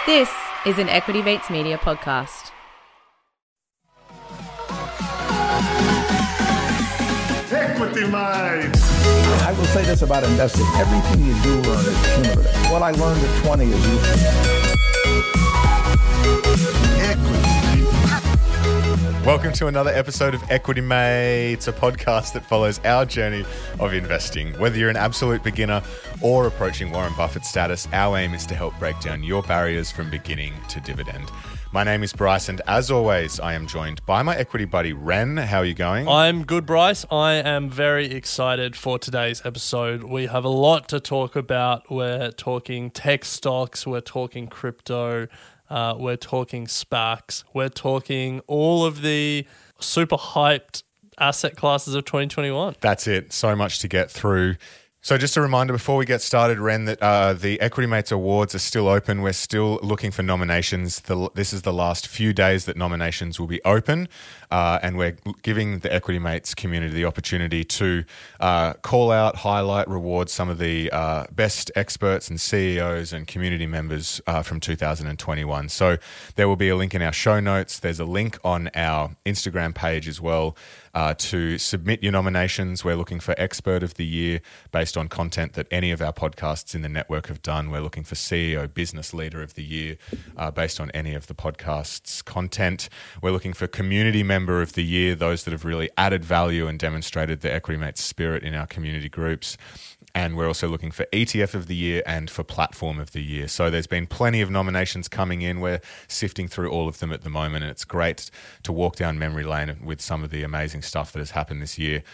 This is an Equity Mates Media podcast. Equity Mates! I will say this about investing. Everything you do learn is cumulative. What I learned at 20 is useful. Welcome to another episode of Equity Mates, a podcast that follows our journey of investing. Whether you're an absolute beginner or approaching Warren Buffett status, our aim is to help break down your barriers from beginning to dividend. My name is Bryce, and as always, I am joined by my equity buddy, Ren. How are you going? I'm good, Bryce. I am very excited for today's episode. We have a lot to talk about. We're talking tech stocks, we're talking crypto, we're talking SPACs, we're talking all of the super hyped asset classes of 2021. That's it. So much to get through. So just a reminder before we get started, Ren, that the Equity Mates Awards are still open. We're still looking for nominations. This is the last few days that nominations will be open, and we're giving the Equity Mates community the opportunity to call out, highlight, reward some of the best experts and CEOs and community members from 2021. So there will be a link in our show notes. There's a link on our Instagram page as well to submit your nominations. We're looking for Expert of the Year based on content that any of our podcasts in the network have done. We're looking for CEO Business Leader of the Year based on any of the podcasts' content. We're looking for Community Member of the Year, those that have really added value and demonstrated the Equity Mates spirit in our community groups. And we're also looking for ETF of the Year and for Platform of the Year. So there's been plenty of nominations coming in. We're sifting through all of them at the moment, and it's great to walk down memory lane with some of the amazing stuff that has happened this year.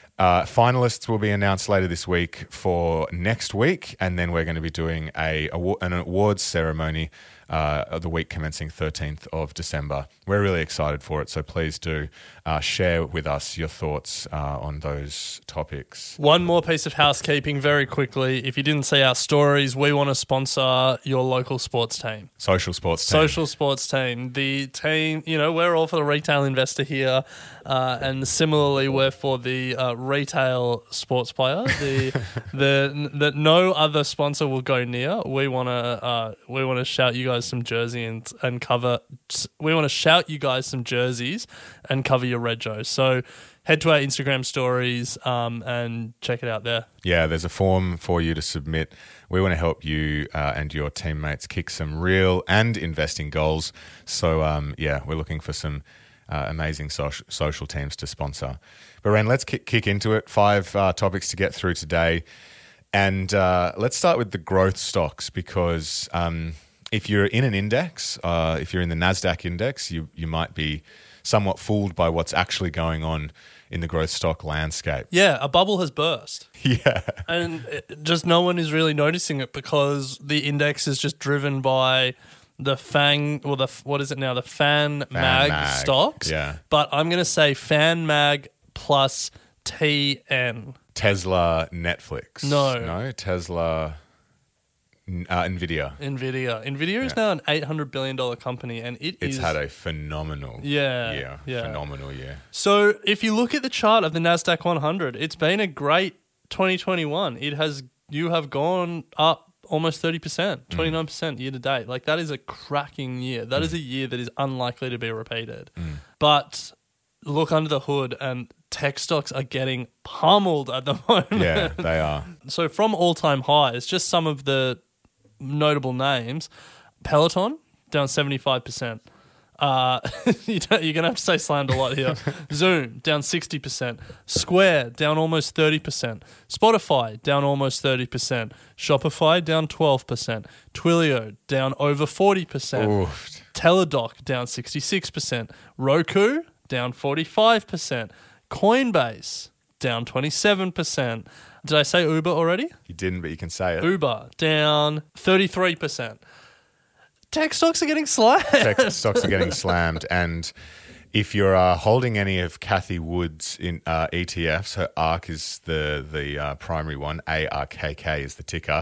Finalists will be announced later this week for next week, and then we're going to be doing an awards ceremony the week commencing 13th of December. We're really excited for it, so please do share with us your thoughts on those topics. One more piece of housekeeping very quickly. If you didn't see our stories, we want to sponsor your local sports team. Social sports team. Social sports team. The team, we're all for the retail investor here, and similarly we're for the retail sports player. That no other sponsor will go near. We want to shout you guys some jersey and cover. We want to shout you guys some jerseys and cover your rego. So head to our Instagram stories and check it out there. Yeah, there's a form for you to submit. We want to help you and your teammates kick some real and investing goals. So we're looking for some amazing social teams to sponsor. But Ren, let's kick into it. 5 topics to get through today. And let's start with the growth stocks because if you're in an index, if you're in the NASDAQ index, you might be somewhat fooled by what's actually going on in the growth stock landscape. Yeah, a bubble has burst. Yeah. And just no one is really noticing it because the index is just driven by the the Fan Mag stocks. Yeah. But I'm going to say Fan Mag plus TN. Tesla, Netflix. No, Tesla, Nvidia. Nvidia is now an $800 billion company, and it's had a phenomenal year. Phenomenal year. So if you look at the chart of the NASDAQ 100, it's been a great 2021. You have gone up almost 30%, 29% year to date. Like, that is a cracking year. That is a year that is unlikely to be repeated. But look under the hood and tech stocks are getting pummeled at the moment. Yeah, they are. So from all-time highs, just some of the notable names. Peloton, down 75%. You're going to have to say slammed a lot here. Zoom, down 60%. Square, down almost 30%. Spotify, down almost 30%. Shopify, down 12%. Twilio, down over 40%. Oof. Teladoc, down 66%. Roku, down 45%. Coinbase, down 27%. Did I say Uber already? You didn't, but you can say it. Uber, down 33%. Tech stocks are getting slammed. Tech stocks are getting slammed. And if you're holding any of Cathie Wood's in ETFs, her ARK is the primary one. ARKK is the ticker.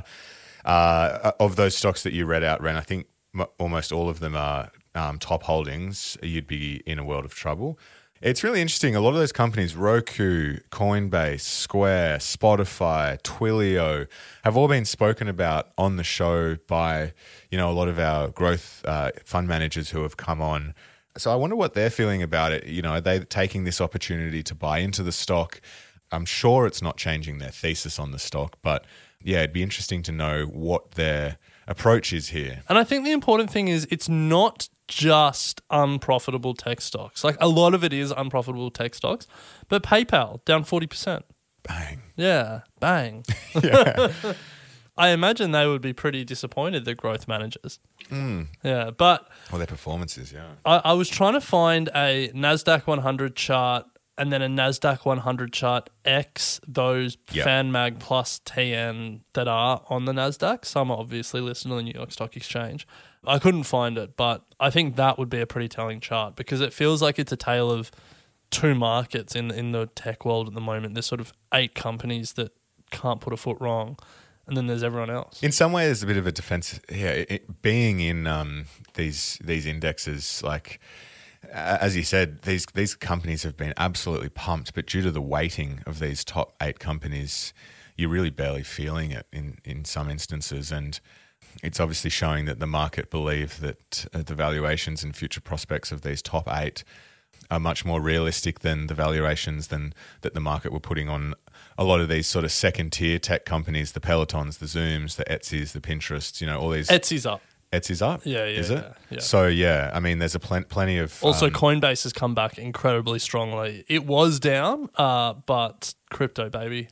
Of those stocks that you read out, Ren, I think almost all of them are top holdings. You'd be in a world of trouble. It's really interesting. A lot of those companies, Roku, Coinbase, Square, Spotify, Twilio, have all been spoken about on the show by, a lot of our growth fund managers who have come on. So I wonder what they're feeling about it. Are they taking this opportunity to buy into the stock? I'm sure it's not changing their thesis on the stock, but yeah, it'd be interesting to know what their approach is here. And I think the important thing is it's not just unprofitable tech stocks. Like a lot of it is unprofitable tech stocks, but PayPal down 40%. Bang. Yeah, bang. Yeah. I imagine they would be pretty disappointed, the growth managers. Yeah, but... Well, their performances, yeah. I was trying to find a NASDAQ 100 chart and then a NASDAQ 100 chart X those FanMag plus TN that are on the NASDAQ. Some are obviously listed on the New York Stock Exchange. I couldn't find it, but I think that would be a pretty telling chart because it feels like it's a tale of two markets in the tech world at the moment. There's sort of 8 companies that can't put a foot wrong, and then there's everyone else. In some ways, there's a bit of a defense. Yeah, being in these indexes, like as you said, these companies have been absolutely pumped, but due to the weighting of these top 8 companies, you're really barely feeling it in some instances, and it's obviously showing that the market believe that the valuations and future prospects of these top 8 are much more realistic than the valuations that the market were putting on a lot of these sort of second-tier tech companies, the Pelotons, the Zooms, the Etsy's, the Pinterests, all these... Etsy's up. Etsy's up? Yeah. Is it? Yeah. So, yeah, I mean, there's plenty of... Also, Coinbase has come back incredibly strongly. It was down, but crypto, baby.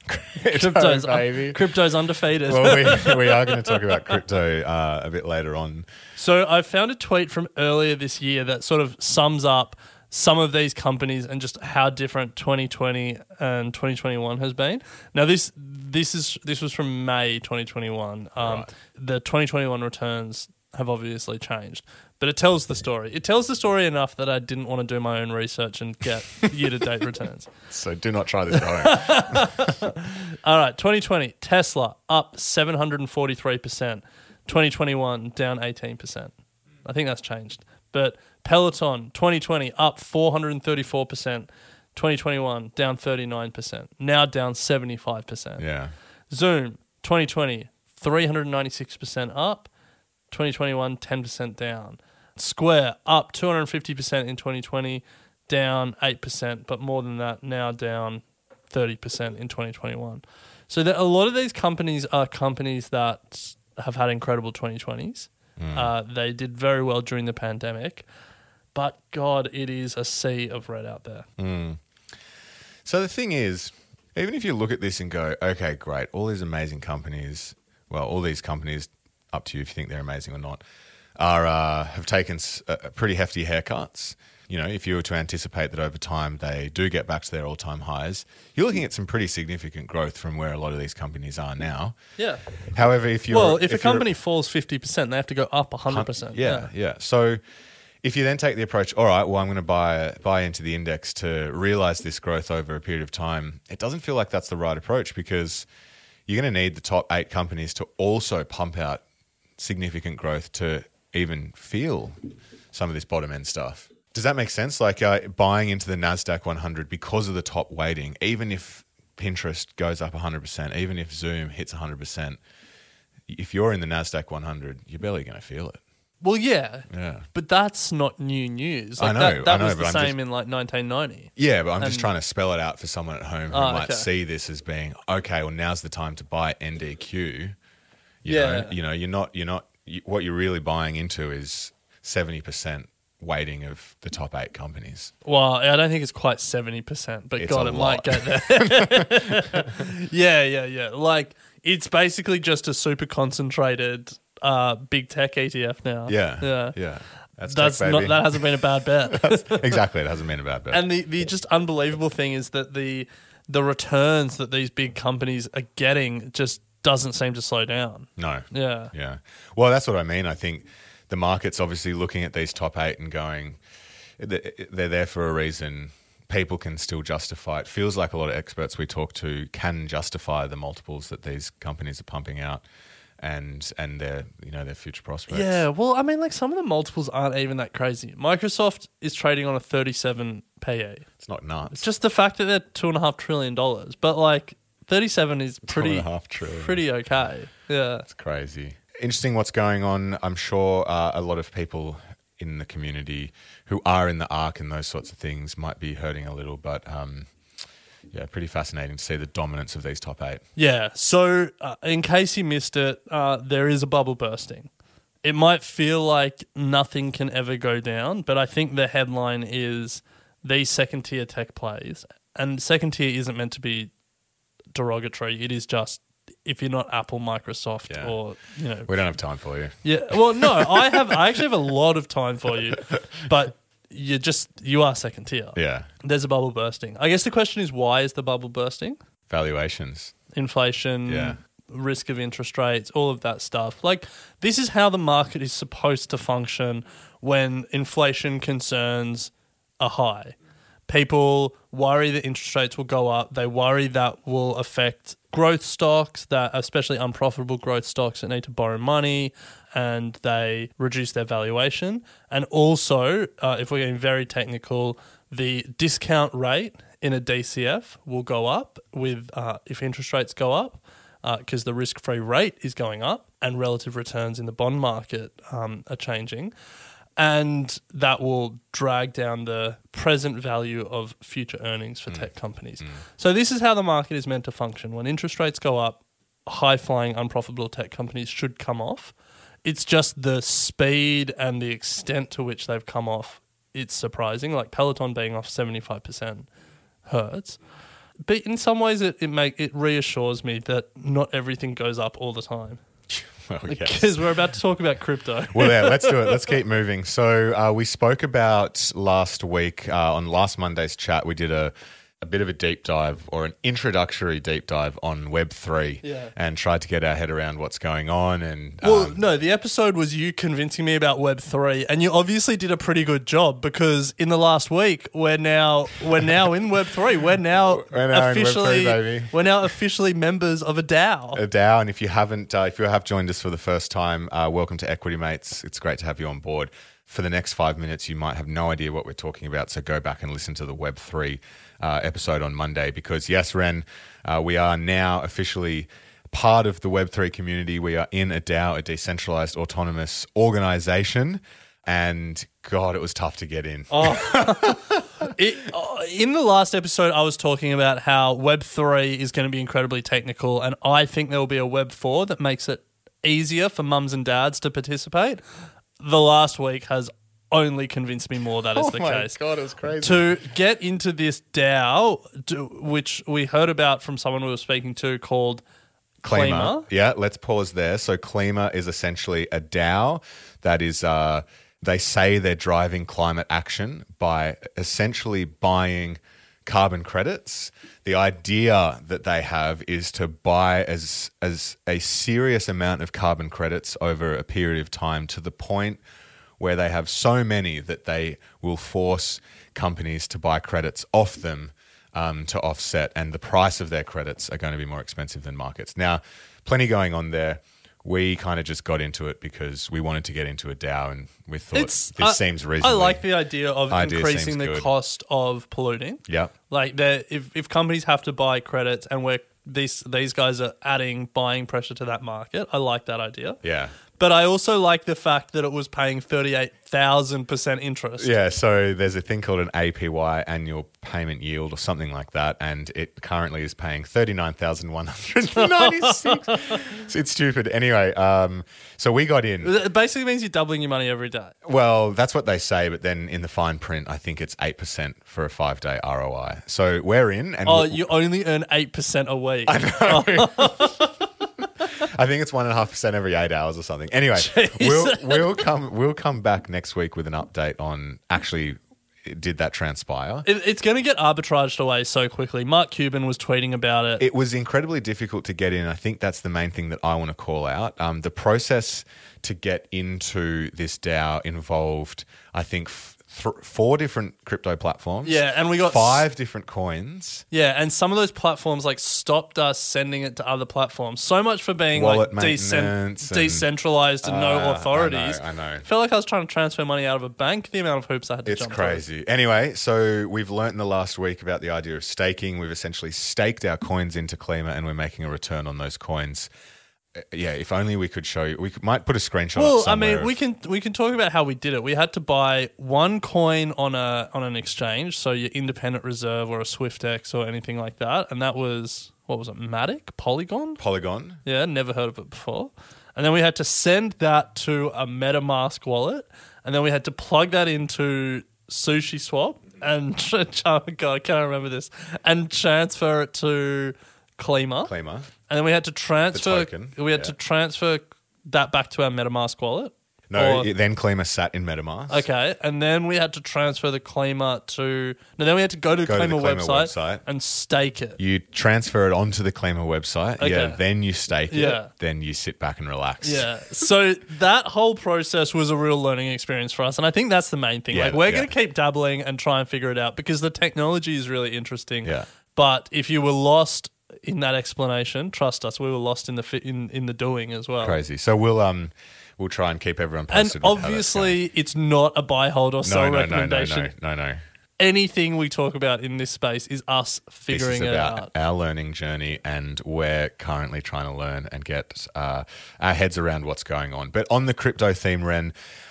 Crypto's undefeated. Well, we are going to talk about crypto a bit later on. So I found a tweet from earlier this year that sort of sums up some of these companies and just how different 2020 and 2021 has been. Now, this was from May 2021. Right. The 2021 returns have obviously changed, but it tells the story. It tells the story enough that I didn't want to do my own research and get year-to-date returns. So do not try this at home. All right, 2020, Tesla up 743%. 2021 down 18%. I think that's changed. But Peloton, 2020 up 434%. 2021 down 39%. Now down 75%. Yeah. Zoom, 2020 396% up. 2021 10% down. Square up 250% in 2020, down 8%, but more than that, now down 30% in 2021. So a lot of these companies are companies that have had incredible 2020s. They did very well during the pandemic, but God, it is a sea of red out there. So the thing is, even if you look at this and go, okay, great, all these amazing companies, well, all these companies, up to you if you think they're amazing or not, have taken pretty hefty haircuts. If you were to anticipate that over time they do get back to their all-time highs, you're looking at some pretty significant growth from where a lot of these companies are now. Yeah. However, if a company falls 50%, they have to go up 100%. Yeah. So if you then take the approach, all right, well, I'm going to buy into the index to realize this growth over a period of time, it doesn't feel like that's the right approach because you're going to need the top 8 companies to also pump out significant growth to even feel some of this bottom end stuff. Does that make sense? Like buying into the NASDAQ 100 because of the top weighting, even if Pinterest goes up 100%, even if Zoom hits 100%, if you're in the NASDAQ 100, you're barely going to feel it. Well, yeah. Yeah. But that's not new news. Like I know. That was the same in like 1990. Yeah, but I'm just trying to spell it out for someone at home who might see this as being, okay, well, now's the time to buy NDQ. You're not, what you're really buying into is 70% weighting of the top 8 companies. Well, I don't think it's quite 70%, but It's God, a it lot. might get there. Yeah. Like, it's basically just a super concentrated big tech ETF now. Yeah. That's tech, baby. That hasn't been a bad bet. Exactly, it hasn't been a bad bet. And the just unbelievable thing is that the returns that these big companies are getting just doesn't seem to slow down. No. Yeah. Well, that's what I mean. I think the market's obviously looking at these top 8 and going, they're there for a reason. People can still justify it. Feels like a lot of experts we talk to can justify the multiples that these companies are pumping out. and their their future prospects. Yeah, well, I mean, like some of the multiples aren't even that crazy. Microsoft is trading on a 37 PE. It's not nuts. It's just the fact that they're $2.5 trillion, but like 37 is $2.5 trillion. Pretty okay. Yeah, It's crazy. Interesting what's going on. I'm sure a lot of people in the community who are in the ARC and those sorts of things might be hurting a little, but yeah, pretty fascinating to see the dominance of these top 8. Yeah. So, in case you missed it, there is a bubble bursting. It might feel like nothing can ever go down, but I think the headline is these second-tier tech plays, and second-tier isn't meant to be derogatory. It is just if you're not Apple, Microsoft, Yeah. or We don't have time for you. Yeah. Well, no, I actually have a lot of time for you, but you are second tier. Yeah. There's a bubble bursting. I guess the question is, why is the bubble bursting? Valuations. Inflation, Yeah. risk of interest rates, all of that stuff. Like, this is how the market is supposed to function when inflation concerns are high. People worry that interest rates will go up. They worry that will affect growth stocks, that especially unprofitable growth stocks that need to borrow money, and they reduce their valuation. And also, if we're getting very technical, the discount rate in a DCF will go up with if interest rates go up, because the risk-free rate is going up and relative returns in the bond market are changing. And that will drag down the present value of future earnings for tech companies. So this is how the market is meant to function. When interest rates go up, high-flying, unprofitable tech companies should come off. It's just the speed and the extent to which they've come off, it's surprising. Like Peloton being off 75% hurts. But in some ways, it reassures me that not everything goes up all the time. Well, yes. Because we're about to talk about crypto. Well, yeah, let's do it. Let's keep moving. So we spoke about last week on last Monday's chat. We did a bit of a deep dive, or an introductory deep dive on Web3, and tried to get our head around what's going on. And No, the episode was you convincing me about Web3, and you obviously did a pretty good job, because in the last week we're now in Web3. We're now officially in Web3, baby. We're now officially members of a DAO. A DAO, and if you have joined us for the first time, welcome to Equity Mates. It's great to have you on board. For the next 5 minutes, you might have no idea what we're talking about, so go back and listen to the Web3 episode on Monday, because yes, Ren, we are now officially part of the Web3 community. We are in a DAO, a decentralized autonomous organization, and God, it was tough to get in. In the last episode, I was talking about how Web3 is going to be incredibly technical, and I think there will be a Web4 that makes it easier for mums and dads to participate. The last week has only convinced me more that is the case. God, it was crazy. To get into this DAO, which we heard about from someone we were speaking to called Klima. Yeah, let's pause there. So Klima is essentially a DAO that is, they say they're driving climate action by essentially buying carbon credits. The idea that they have is to buy as a serious amount of carbon credits over a period of time, to the point where they have so many that they will force companies to buy credits off them to offset, and the price of their credits are going to be more expensive than markets. Now, plenty going on there. We kind of just got into it because we wanted to get into a DAO, and we thought this seems reasonable. I like the idea of increasing the cost of polluting. Yeah. Like, if companies have to buy credits, and these guys are adding buying pressure to that market, I like that idea. Yeah. But I also like the fact that it was paying 38,000% interest. Yeah, so there's a thing called an APY, annual payment yield, or something like that, and it currently is paying 39,196. It's stupid. Anyway, so we got in. It basically means you're doubling your money every day. Well, that's what they say, but then in the fine print, I think it's 8% for a 5-day ROI. So we're in. And you only earn 8% a week. I know. I think it's 1.5% every 8 hours or something. Anyway, we'll come back next week with an update on actually did that transpire. It's going to get arbitraged away so quickly. Mark Cuban was tweeting about it. It was incredibly difficult to get in. I think that's the main thing that I want to call out. The process to get into this DAO involved, I think, 4 different crypto platforms. Yeah, and we got 5 different coins. Yeah, and some of those platforms like stopped us sending it to other platforms. So much for being Wallet like maintenance and- decentralized and no authorities. I know. Felt like I was trying to transfer money out of a bank. The amount of hoops I had to It's jump crazy. Anyway, so we've learnt in the last week about the idea of staking. We've essentially staked our coins into Klima and we're making a return on those coins. Yeah, if only we could show you. Might put a screenshot. Well, up somewhere we can talk about how we did it. We had to buy one coin on an exchange, so your Independent Reserve or a SwiftX or anything like that, and that was, what was it, Matic? Polygon? Yeah, never heard of it before. And then we had to send that to a MetaMask wallet, and then we had to plug that into SushiSwap and God, I can't remember this, and transfer it to Klima. And then we had to transfer. To transfer that back to our MetaMask wallet. No, then Klima sat in MetaMask. Okay, and then we had to transfer the Klima to. No, then we had to go to the Klima website and stake it. You transfer it onto the Klima website. Okay. Yeah, then you stake Yeah. it. Then you sit back and relax. Yeah, so that whole process was a real learning experience for us, and I think that's the main thing. Yeah, Like we're going to keep dabbling and try and figure it out because the technology is really interesting. Yeah. But if you were lost in that explanation, trust us, we were lost in the doing as well. Crazy. So we'll try and keep everyone And posted. with how that's obviously, it's not a buy, hold, or sell recommendation. No. Anything we talk about in this space is us This figuring is it about out. our learning journey, and we're currently trying to learn and get our heads around what's going on. But on the crypto theme, Ren,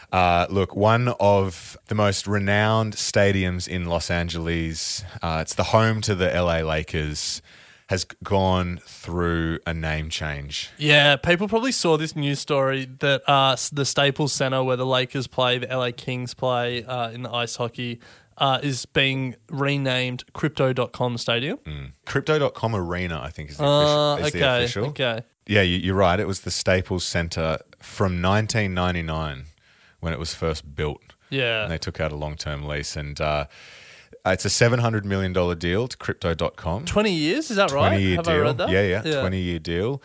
look, one of the most renowned stadiums in Los Angeles, it's the home to the LA Lakers, has gone through a name change. Yeah, people probably saw this news story that the Staples Center where the Lakers play, the LA Kings play in the ice hockey, is being renamed Crypto.com Stadium. Crypto.com Arena, I think, is the official. Okay. Yeah, you're right. It was the Staples Center from 1999 when it was first built. Yeah. And they took out a long-term lease. And it's a $700 million deal to Crypto.com. 20 years, is that right? 20-year Have deal. I read that? Yeah. 20-year deal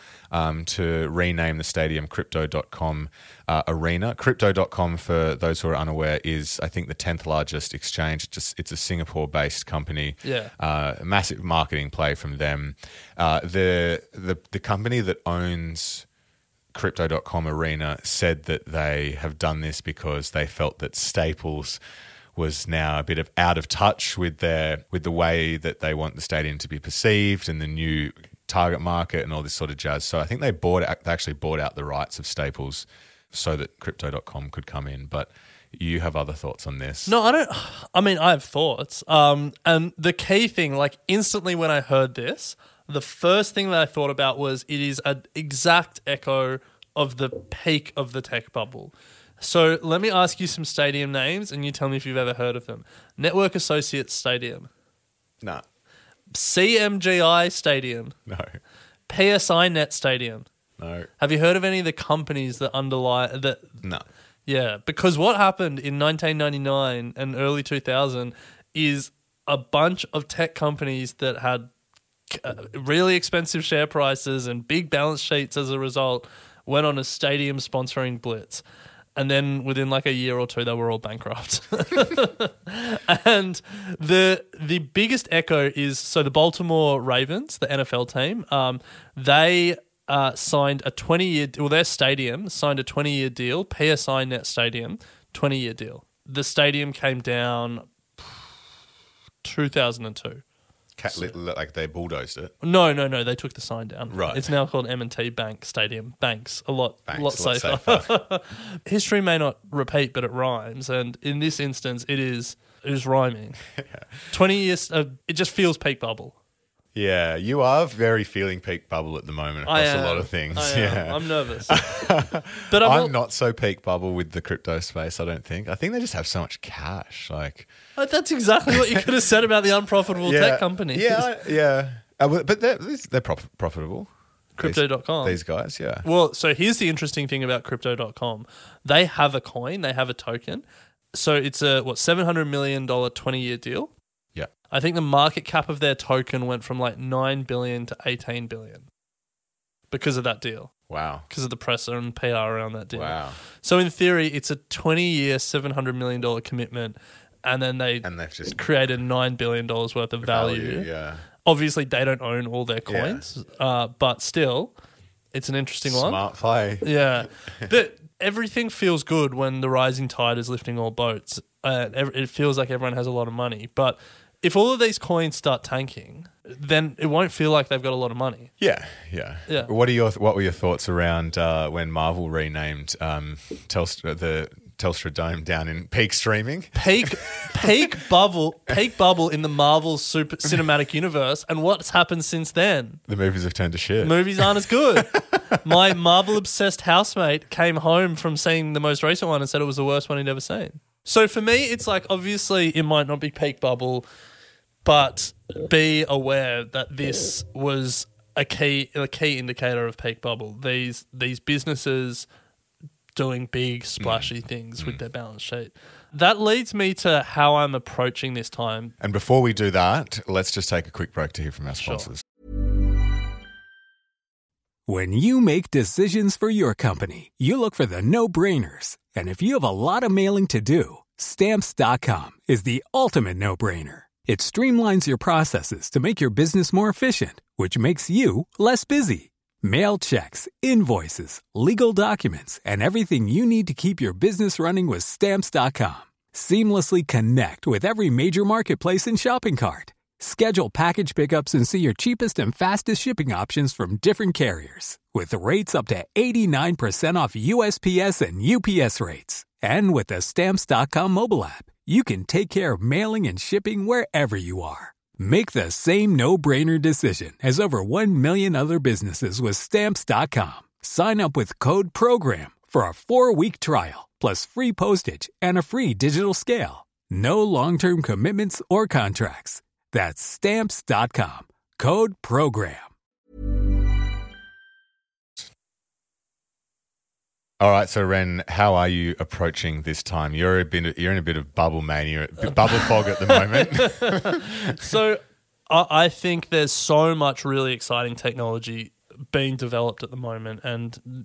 to rename the stadium Crypto.com Arena. Crypto.com, for those who are unaware, is, I think, the 10th largest exchange. It's a Singapore-based company. Yeah. A massive marketing play from them. The company that owns Crypto.com Arena said that they have done this because they felt that Staples was now a bit of out of touch with the way that they want the stadium to be perceived and the new target market and all this sort of jazz. So I think they actually bought out the rights of Staples so that Crypto.com could come in. But you have other thoughts on this? No, I don't. I mean, I have thoughts. And the key thing, like instantly when I heard this, the first thing that I thought about was it is an exact echo of the peak of the tech bubble. So let me ask you some stadium names and you tell me if you've ever heard of them. Network Associates Stadium. No. CMGI Stadium. No. PSI Net Stadium. No. Have you heard of any of the companies that underlie that? No. Yeah, because what happened in 1999 and early 2000 is a bunch of tech companies that had really expensive share prices and big balance sheets as a result went on a stadium sponsoring blitz. And then within like a year or two, they were all bankrupt. And the biggest echo is, so the Baltimore Ravens, the NFL team, they signed a 20-year, their stadium signed a 20-year deal, PSI Net Stadium, 20-year deal. The stadium came down 2002. Like they bulldozed it. No, they took the sign down. Right. It's now called M&T Bank Stadium. Banks, a lot safer. safer. History may not repeat, but it rhymes. And in this instance, it is rhyming. 20 years, it just feels peak bubble. Yeah, you are very feeling peak bubble at the moment across a lot of things. Yeah. I'm nervous. But I'm not so peak bubble with the crypto space, I don't think. I think they just have so much cash. Like, that's exactly what you could have said about the unprofitable tech companies. Yeah. But they're profitable. Crypto.com. These guys, yeah. Well, so here's the interesting thing about Crypto.com. They have a coin, they have a token. So it's a, $700 million 20-year deal? Yeah. I think the market cap of their token went from like 9 billion to 18 billion because of that deal. Wow. Because of the press and PR around that deal. Wow. So in theory, it's a 20-year, $700 million commitment and then they've just created $9 billion worth of value. Yeah. Obviously, they don't own all their coins, but still, it's an interesting one. Smart play. Yeah. But everything feels good when the rising tide is lifting all boats. It feels like everyone has a lot of money. But if all of these coins start tanking, then it won't feel like they've got a lot of money. Yeah. What were your thoughts around when Marvel renamed the Telstra Dome down in peak streaming? Peak bubble in the Marvel super cinematic universe, and what's happened since then? The movies have turned to shit. Movies aren't as good. My Marvel obsessed housemate came home from seeing the most recent one and said it was the worst one he'd ever seen. So for me, it's like, obviously it might not be peak bubble, but be aware that this was a key indicator of peak bubble. These businesses doing big splashy things with their balance sheet. That leads me to how I'm approaching this time. And before we do that, let's just take a quick break to hear from our sponsors. When you make decisions for your company, you look for the no-brainers. And if you have a lot of mailing to do, Stamps.com is the ultimate no-brainer. It streamlines your processes to make your business more efficient, which makes you less busy. Mail checks, invoices, legal documents, and everything you need to keep your business running with Stamps.com. Seamlessly connect with every major marketplace and shopping cart. Schedule package pickups and see your cheapest and fastest shipping options from different carriers, with rates up to 89% off USPS and UPS rates. And with the Stamps.com mobile app, you can take care of mailing and shipping wherever you are. Make the same no-brainer decision as over 1 million other businesses with Stamps.com. Sign up with code PROGRAM for a 4-week trial, plus free postage and a free digital scale. No long-term commitments or contracts. That's Stamps.com. Code PROGRAM. All right, so Ren, how are you approaching this time? You're in a bit of bubble mania, bubble fog at the moment. So I think there's so much really exciting technology being developed at the moment, and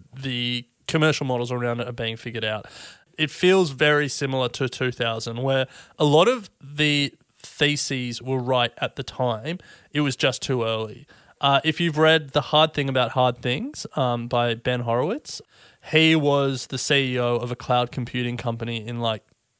the commercial models around it are being figured out. It feels very similar to 2000, where a lot of the theses were right at the time. It was just too early. If you've read The Hard Thing About Hard Things by Ben Horowitz, he was the CEO of a cloud computing company in like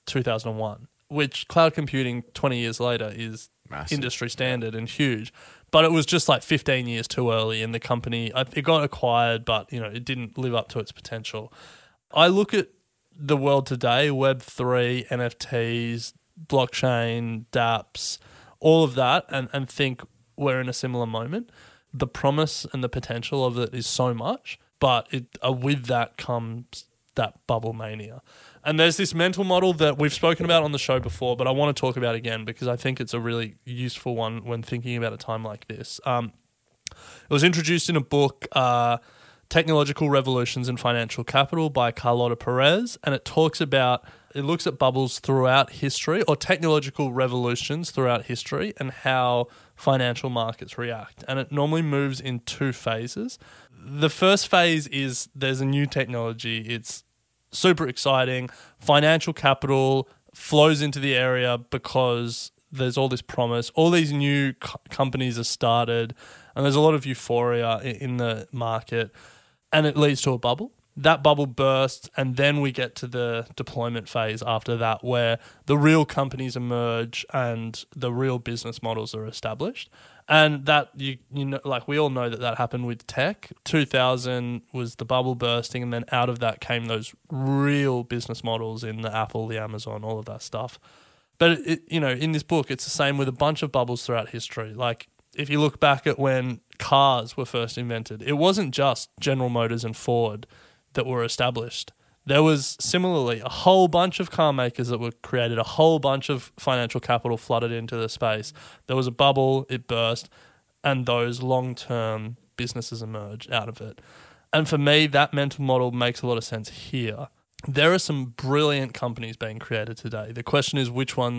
2001, which cloud computing 20 years later is massive, industry standard and huge. But it was just like 15 years too early, and the company, it got acquired, but it didn't live up to its potential. I look at the world today, Web3, NFTs, blockchain, dApps, all of that, and think we're in a similar moment. The promise and the potential of it is so much, but with that comes that bubble mania. And there's this mental model that we've spoken about on the show before, but I want to talk about again because I think it's a really useful one when thinking about a time like this. It was introduced in a book, Technological Revolutions in Financial Capital by Carlota Perez, and it looks at bubbles throughout history, or technological revolutions throughout history, and how financial markets react. And it normally moves in 2 phases. The first phase is there's a new technology. It's super exciting. Financial capital flows into the area because there's all this promise. All these new companies are started, and there's a lot of euphoria in the market, and it leads to a bubble. That bubble bursts, and then we get to the deployment phase after that, where the real companies emerge and the real business models are established. And that like we all know that happened with tech. 2000 was the bubble bursting, and then out of that came those real business models in the Apple, the Amazon, all of that stuff. But in this book, it's the same with a bunch of bubbles throughout history. Like if you look back at when cars were first invented, it wasn't just General Motors and Ford that were established. There was similarly a whole bunch of car makers that were created, a whole bunch of financial capital flooded into the space. There was a bubble, it burst, and those long-term businesses emerged out of it. And for me, that mental model makes a lot of sense here. There are some brilliant companies being created today. The question is which are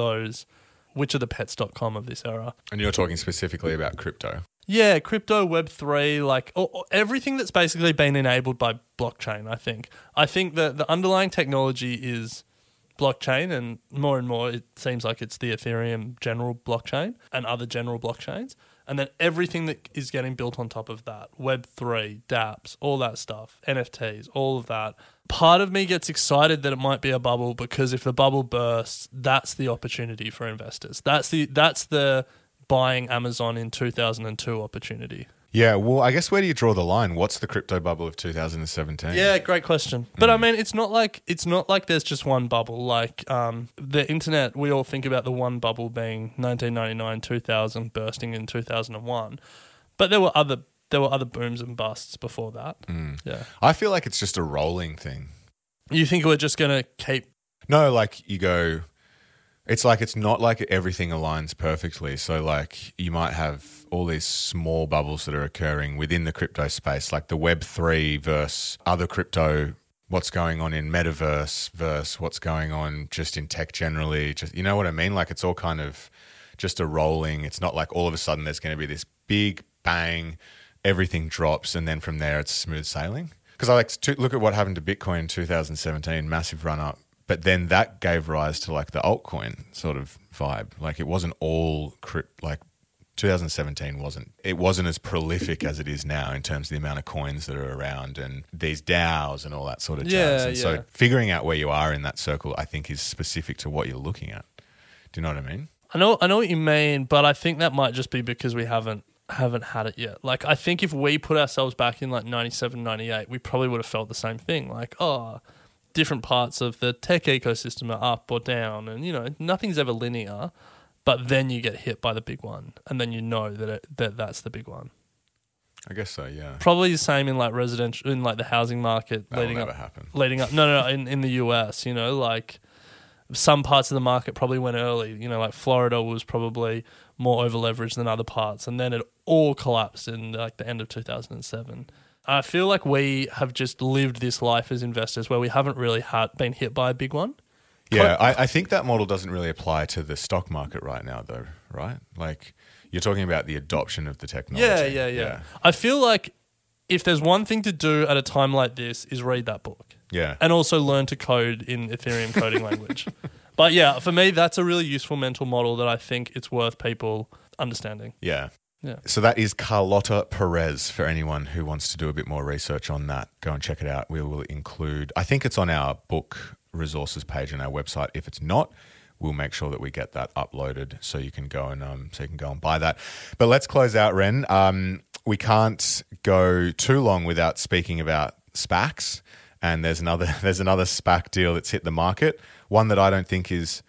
the pets.com of this era? And you're talking specifically about crypto. Yeah, crypto, Web3, like everything that's basically been enabled by blockchain, I think. I think that the underlying technology is blockchain, and more it seems like it's the Ethereum general blockchain and other general blockchains. And then everything that is getting built on top of that, Web3, dApps, all that stuff, NFTs, all of that. Part of me gets excited that it might be a bubble, because if the bubble bursts, that's the opportunity for investors. That's the buying Amazon in 2002 opportunity. Yeah, well, I guess where do you draw the line? What's the crypto bubble of 2017? Yeah, great question. But I mean, it's not like there's just one bubble. Like the internet, we all think about the one bubble being 1999, 2000, bursting in 2001. But there were other booms and busts before that. Yeah. I feel like it's just a rolling thing. You think we're just going to keep... No, like you go... It's like it's not like everything aligns perfectly. So like you might have all these small bubbles that are occurring within the crypto space, like the Web3 versus other crypto, what's going on in metaverse versus what's going on just in tech generally. Just, you know what I mean? Like it's all kind of just a rolling. It's not like all of a sudden there's going to be this big bang, everything drops, and then from there it's smooth sailing. Because I like to look at what happened to Bitcoin in 2017, massive run up. But then that gave rise to like the altcoin sort of vibe. Like it wasn't all like 2017 wasn't as prolific as it is now in terms of the amount of coins that are around and these DAOs and all that sort of jazz. And so figuring out where you are in that circle, I think, is specific to what you're looking at. Do you know what I mean? I know what you mean, but I think that might just be because we haven't had it yet. Like I think if we put ourselves back in like 97, 98, we probably would have felt the same thing. Like, different parts of the tech ecosystem are up or down, and you know nothing's ever linear. But then you get hit by the big one, and then you know that's the big one. I guess so, yeah. Probably the same in like residential, in like the housing market. That'll never happen. Leading up, no, in the US, you know, like some parts of the market probably went early. You know, like Florida was probably more over leveraged than other parts, and then it all collapsed in like the end of 2007. I feel like we have just lived this life as investors where we haven't really been hit by a big one. Yeah, I think that model doesn't really apply to the stock market right now, though, right? Like you're talking about the adoption of the technology. Yeah. I feel like if there's one thing to do at a time like this is read that book. Yeah. And also learn to code in Ethereum coding language. But yeah, for me, that's a really useful mental model that I think it's worth people understanding. Yeah. Yeah. So that is Carlota Perez for anyone who wants to do a bit more research on that. Go and check it out. We will include, I think it's on our book resources page on our website. If it's not, we'll make sure that we get that uploaded so you can go and buy that. But let's close out, Ren. We can't go too long without speaking about SPACs. And there's another SPAC deal that's hit the market. One that I don't think is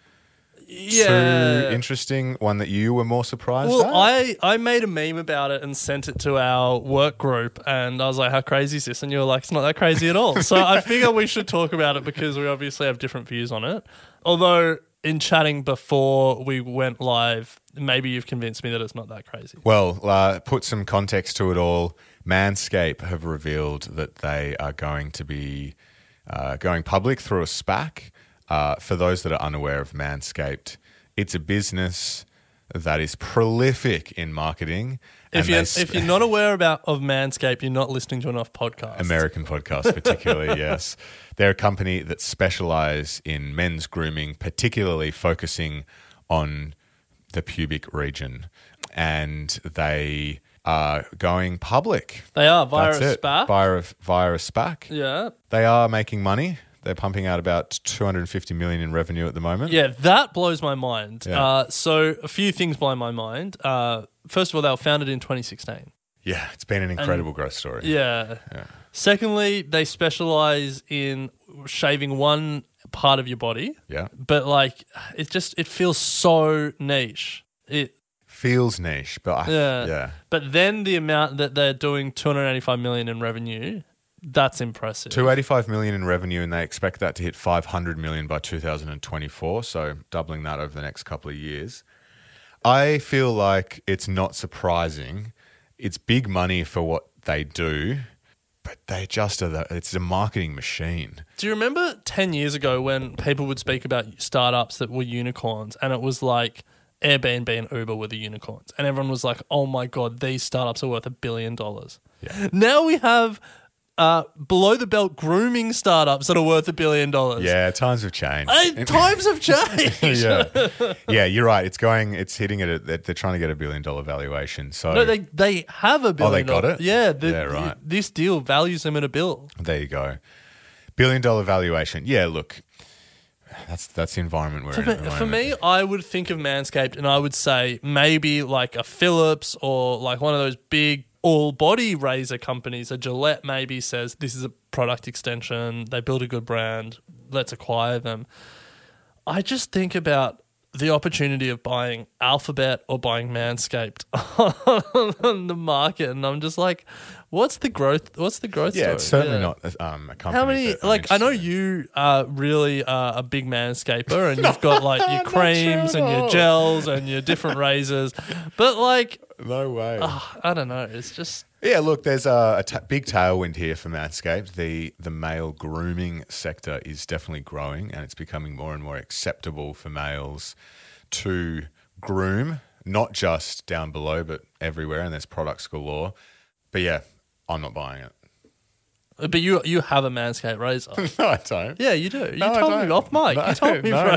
too interesting, one that you were more surprised at? Well, I made a meme about it and sent it to our work group, and I was like, how crazy is this? And you were like, it's not that crazy at all. So I figure we should talk about it because we obviously have different views on it. Although in chatting before we went live, maybe you've convinced me that it's not that crazy. Well, put some context to it all. Manscaped have revealed that they are going to be going public through a SPAC. For those that are unaware of Manscaped, it's a business that is prolific in marketing. If you're not aware of Manscaped, you're not listening to enough podcasts. American podcasts particularly, yes. They're a company that specialize in men's grooming, particularly focusing on the pubic region. And they are going public. They are, via a SPAC. Via a SPAC. Yeah. They are making money. They're pumping out about $250 million in revenue at the moment. Yeah, that blows my mind. Yeah. So a few things blow my mind. First of all, they were founded in 2016. Yeah, it's been an incredible growth story. Yeah. Secondly, they specialize in shaving one part of your body. Yeah. But like, it feels so niche. It feels niche, but yeah. But then the amount that they're doing, $285 million in revenue. That's impressive. $285 million in revenue, and they expect that to hit $500 million by 2024, so doubling that over the next couple of years. I feel like it's not surprising. It's big money for what they do, but they just are it's a marketing machine. Do you remember 10 years ago when people would speak about startups that were unicorns, and it was like Airbnb and Uber were the unicorns, and everyone was like, oh my God, these startups are worth $1 billion. Yeah. Now we have below the belt grooming startups that are worth $1 billion. Yeah, times have changed. Times have changed. yeah, you're right. It's hitting it at, they're trying to get $1 billion valuation. So No, they have $1 billion. they got it? Yeah, right. This deal values them at $1 billion. There you go. $1 billion valuation. Yeah, look, that's the environment we're in at the moment. For me, I would think of Manscaped and I would say maybe like a Philips or like one of those big all-body razor companies. A Gillette maybe says this is a product extension. They build a good brand. Let's acquire them. I just think about the opportunity of buying Alphabet or buying Manscaped on the market, and I'm just like, what's the growth? What's the growth? Yeah, story? it's certainly not a company. How many? Like, I know you are really a big manscaper, and you've got like your creams and your gels and your different razors, but like, no way. I don't know. It's just Yeah, look, there's a big tailwind here for Manscaped. The male grooming sector is definitely growing, and it's becoming more and more acceptable for males to groom, not just down below, but everywhere, and there's products galore. But yeah, I'm not buying it. But you have a Manscaped razor. No, I don't. Yeah, you do. You No, I told don't. me off mic. No, you told me. no, bro.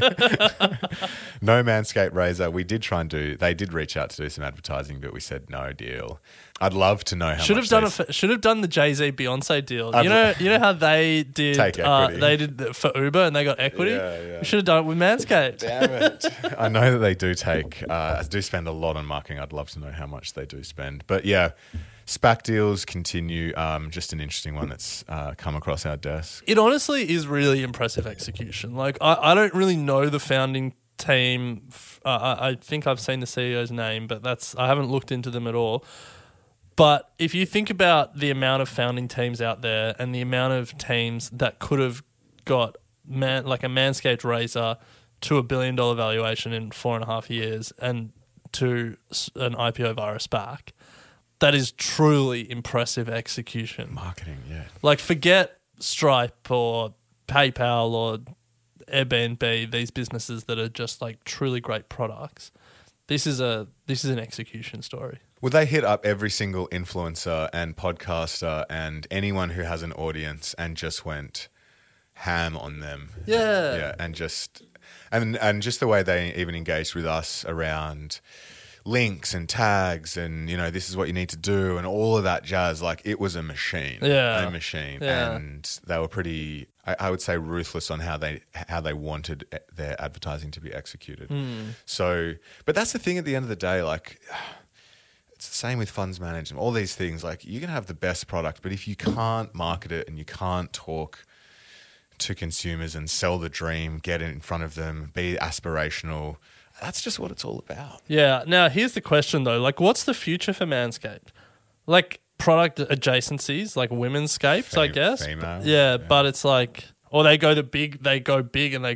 No Manscaped razor. We did try and they did reach out to do some advertising, but we said no deal. I'd love to know how Should much have done the Jay-Z Beyonce deal. I'd You know how they did. Take equity. They did for Uber and they got equity. Yeah. We should have done it with Manscaped. Damn it. I know that they do do spend a lot on marketing. I'd love to know how much they do spend. But yeah, SPAC deals continue. Just an interesting one that's come across our desk. It honestly is really impressive execution. Like I don't really know the founding team. I think I've seen the CEO's name, but I haven't looked into them at all. But if you think about the amount of founding teams out there and the amount of teams that could have got like a Manscaped razor to $1 billion valuation in 4.5 years and to an IPO via a SPAC, that is truly impressive execution. Marketing, yeah. Like, forget Stripe or PayPal or Airbnb, these businesses that are just like truly great products. This is an execution story. Would they hit up every single influencer and podcaster and anyone who has an audience and just went ham on them? Yeah. And just the way they even engaged with us around links and tags and, this is what you need to do and all of that jazz. Like, it was a machine. Yeah. A machine. Yeah. And they were pretty, I would say, ruthless on how they wanted their advertising to be executed. So, but that's the thing at the end of the day, like, it's the same with funds management, all these things. Like, you can have the best product, but if you can't market it and you can't talk to consumers and sell the dream, get it in front of them, be aspirational, that's just what it's all about. Yeah. Now, here's the question, though. Like, what's the future for Manscaped? Like, product adjacencies, like women's scapes, I guess. Female. Yeah, but it's like... Or they go big and they go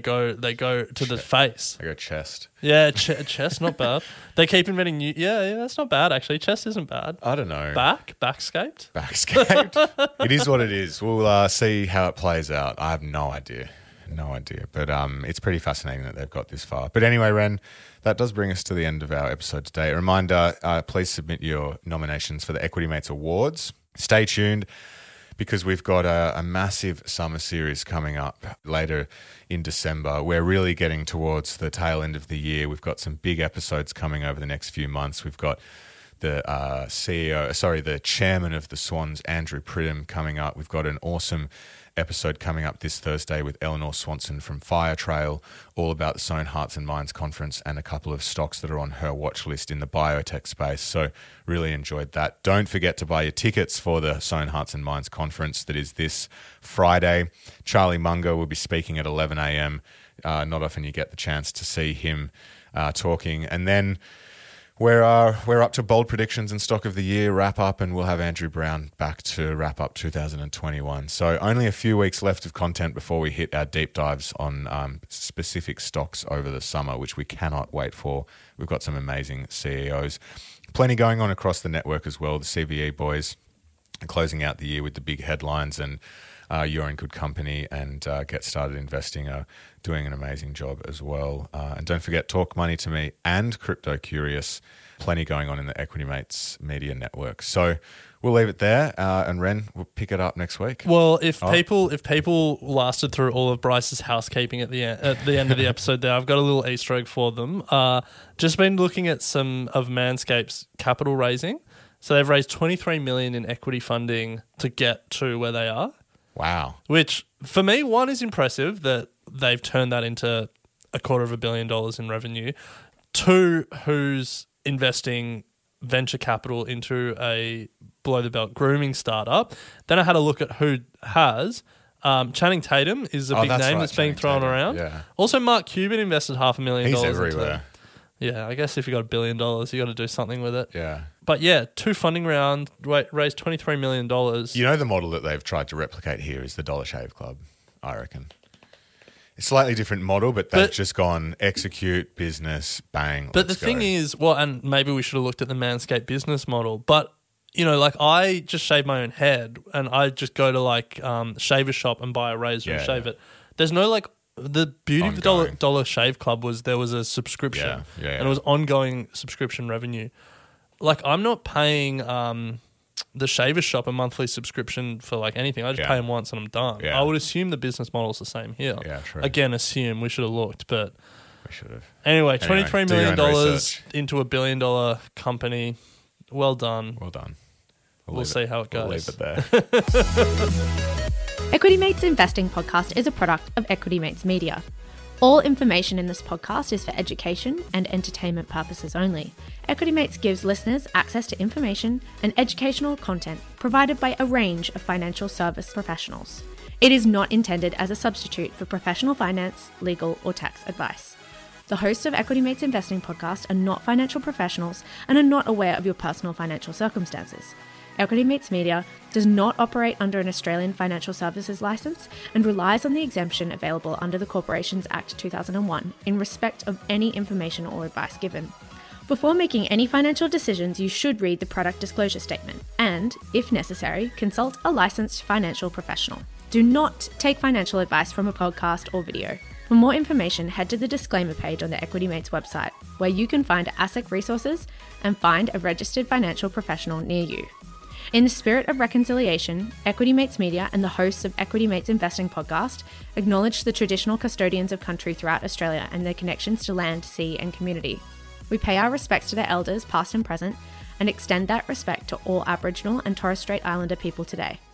to the face. I go chest. Yeah, chest, not bad. They keep inventing new... Yeah, that's not bad, actually. Chest isn't bad. I don't know. Backscaped? Backscaped. It is what it is. We'll see how it plays out. I have no idea. But it's pretty fascinating that they've got this far. But anyway, Ren, that does bring us to the end of our episode today. A reminder, please submit your nominations for the Equity Mates Awards. Stay tuned, because we've got a massive summer series coming up later in December. We're really getting towards the tail end of the year. We've got some big episodes coming over the next few months. We've got the the chairman of the Swans, Andrew Pridham, coming up. We've got an awesome episode coming up this Thursday with Eleanor Swanson from Firetrail, all about the Sohn Hearts and Minds conference and a couple of stocks that are on her watch list in the biotech space. So really enjoyed that. Don't forget to buy your tickets for the Sohn Hearts and Minds conference that is this Friday. Charlie Munger will be speaking at 11 a.m. Not often you get the chance to see him talking. And then we're up to bold predictions and stock of the year wrap up, and we'll have Andrew Brown back to wrap up 2021. So only a few weeks left of content before we hit our deep dives on specific stocks over the summer, which we cannot wait for. We've got some amazing CEOs. Plenty going on across the network as well. The CVE boys are closing out the year with the big headlines, and you're in good company, and Get Started Investing are doing an amazing job as well. And don't forget, Talk Money to Me and Crypto Curious. Plenty going on in the Equity Mates Media Network. So we'll leave it there, and Ren, we'll pick it up next week. Well, if people lasted through all of Bryce's housekeeping at the end of the episode, there, I've got a little Easter egg for them. Just been looking at some of Manscaped's capital raising. So they've raised $23 million in equity funding to get to where they are. Wow. Which, for me, one is impressive that they've turned that into $250 million in revenue. Two, who's investing venture capital into a below-the-belt grooming startup. Then I had a look at who has. Channing Tatum is a big name that's being thrown around. Yeah. Also, Mark Cuban invested $500,000. He's everywhere. Yeah, I guess if you got $1 billion, you got to do something with it. Yeah. But yeah, 2 funding round, raised $23 million. You know, the model that they've tried to replicate here is the Dollar Shave Club, I reckon. It's a slightly different model, but they've just gone execute, business, bang. But the thing is, well, and maybe we should have looked at the Manscaped business model, but, you know, like I just shave my own head and I just go to like Shaver Shop and buy a razor and shave it. There's no like, the beauty of the Dollar Shave Club was there was a subscription and it was ongoing subscription revenue. Like I'm not paying the Shaver Shop a monthly subscription for like anything. I just pay them once and I'm done. Yeah. I would assume the business model is the same here. Yeah, true. Again, assume. We should have looked, but we should have. Anyway, $23 million into $1 billion company. Well done. Well done. We'll see how it goes. We'll leave it there. Equity Mates Investing Podcast is a product of Equity Mates Media. All information in this podcast is for education and entertainment purposes only. Equity Mates gives listeners access to information and educational content provided by a range of financial service professionals. It is not intended as a substitute for professional finance, legal, or tax advice. The hosts of Equity Mates Investing Podcast are not financial professionals and are not aware of your personal financial circumstances. Equity Mates Media does not operate under an Australian Financial Services Licence and relies on the exemption available under the Corporations Act 2001 in respect of any information or advice given. Before making any financial decisions, you should read the product disclosure statement and, if necessary, consult a licensed financial professional. Do not take financial advice from a podcast or video. For more information, head to the disclaimer page on the Equity Mates website, where you can find ASIC resources and find a registered financial professional near you. In the spirit of reconciliation, Equity Mates Media and the hosts of Equity Mates Investing Podcast acknowledge the traditional custodians of country throughout Australia and their connections to land, sea and community. We pay our respects to their elders, past and present, and extend that respect to all Aboriginal and Torres Strait Islander people today.